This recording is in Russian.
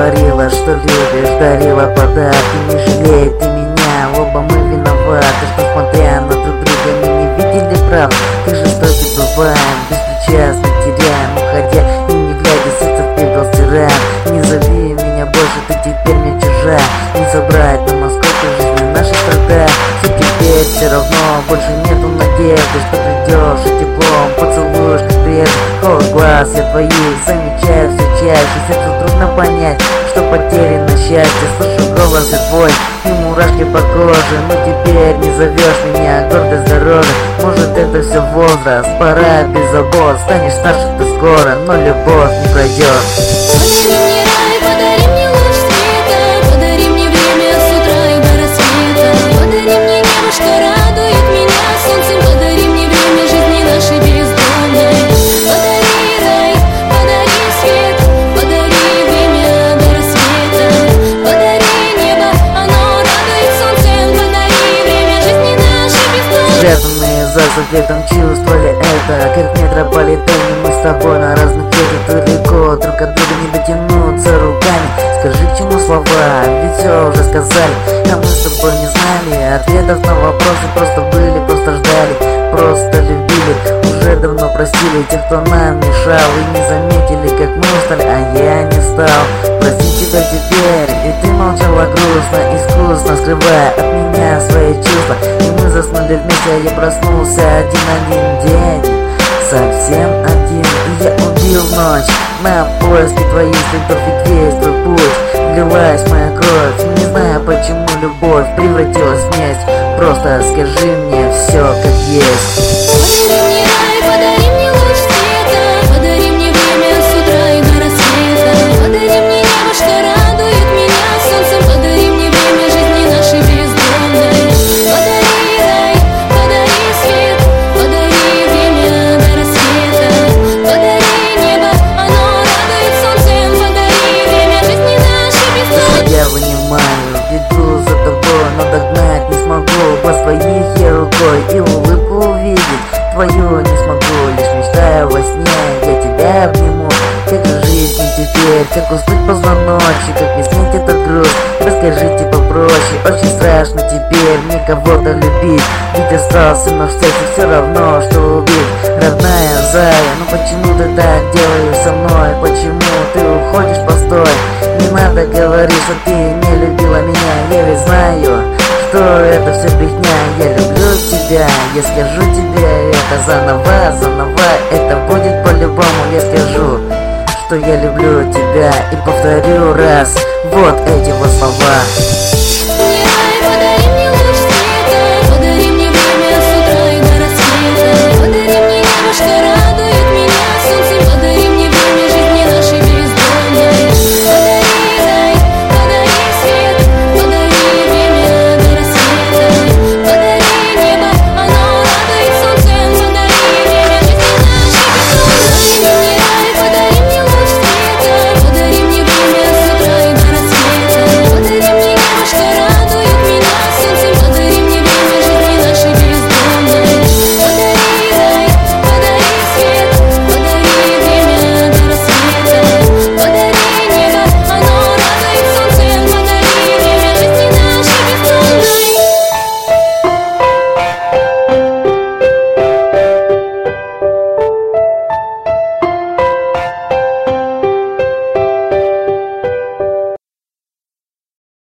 говорила, что любишь, дарила подарки. Не жалей ты меня, оба мы виноваты, что смотря на друг друга мы не видели прав. Как жестоки бываем, безпричастно теряем, уходя и не глядя, сердце в пепел стираем. Не зови меня больше, ты теперь мне чужая. Не собрать на осколки жизни наших страдает. И теперь все равно больше нету надежды, что придешь и теплом поцелуешь, как прежде. Холод глаз я твоих замечаю все чаще. Сердцу трудно понять, что потеряно счастье. Слышу голос я твой и мурашки по коже. Но теперь не зовешь меня гордость дороже. Может это все возраст, пора без забот. Станешь старше ты скоро, но любовь не пройдет. Подари мне луч света, подари мне время с утра и до рассвета. Подари мне небо, что радует меня солнцем. Подари мне время жизни нашей бездомной. Подари рай, подари свет, подари время до рассвета. Подари небо, оно радует солнцем. Подари время жизни нашей бездомной. Связанные за светом чувствовали это, как в метрополитене мы с тобой на разных ветках. Далеко друг от друга не дотянуться руками. Скажи, к чему слова, ведь все уже сказали. А мы с тобой не знали ответов на вопросы. Просто были, просто ждали, просто любили. Уже давно простили тех, кто нам мешал, и не заметили, как мы устали, а я не стал просить тебя теперь. И ты молчала грустно, искусно скрывая от меня свои чувства. И мы заснули вместе, а я проснулся один день, совсем один. И я убил ночь на поиски твоих следов, ведь весь твой путь лилась моя кровь. Не знаю, почему любовь превратилась в месть. Просто скажи мне все как есть. Подари мне рай, подари мне луч света, подари мне время с утра и до рассвета. Подари мне небо, что радует меня солнцем. Подари мне время жизни нашей бездомной. Подари рай, подари свет, подари время до рассвета. Подари небо, оно радует солнцем. Подари время жизни нашей бездомной. Я вынимаю, иду за тобой, но догнать не смогу. Глаз твоих я рукой и улыбку увидеть твою не смогу. Лишь мечтаю во сне, я тебя обниму. Как же жизнь теперь, как уснуть позвоночник, как не снять этот груз. Расскажите попроще, очень страшно теперь мне кого-то любить. Ведь остался, но в сердце все равно, что убить. Родная зая, ну почему ты так делаешь со мной? Почему ты уходишь, постой? Не надо говорить, что ты не любила меня. Я ведь знаю, что это все брехня. Я люблю тебя, я скажу тебе это заново. Это будет по-любому, я скажу, что я люблю тебя. И повторю раз вот эти вот слова.